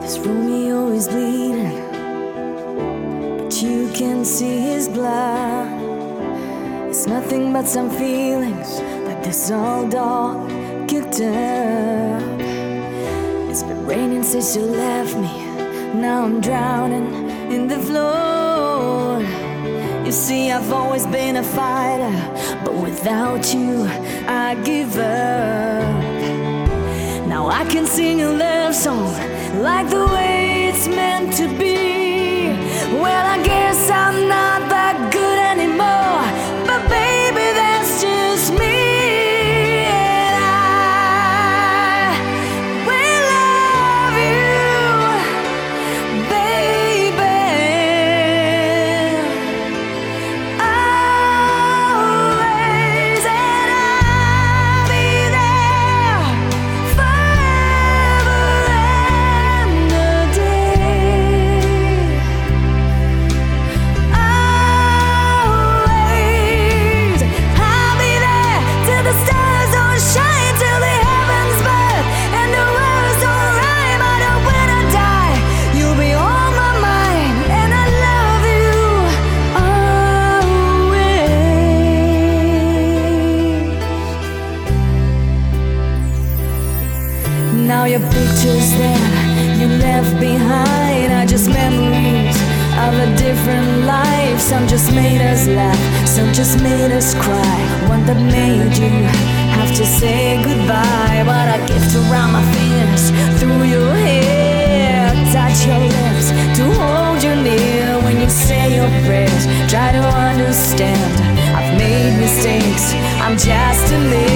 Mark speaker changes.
Speaker 1: This Romeo is bleeding, but you can see his blood. It's nothing but some feelings like this old dog kicked up. It's been raining since you left me. Now I'm drowning in the floor. You see, I've always been a fighter, but without you, I give up. Now I can sing a love song like the way it's meant to be. Well, I guess I'm not that good anymore, but baby, that's just me. And I will love you, baby, always, and I'll be there forever and a day. Always, I'll be there till the stars don't shine, till the heavens burn and the words don't rhyme. I know when I die, you'll be on my mind, and I love you always. Now your picture's there, you left behind are just memories of a different life. Some just made us laugh, some just made us cry. One that made you have to say goodbye. But I gift around my fingers, through your hair, touch your lips to hold you near. When you say your prayers, try to understand. I've made mistakes, I'm just a man.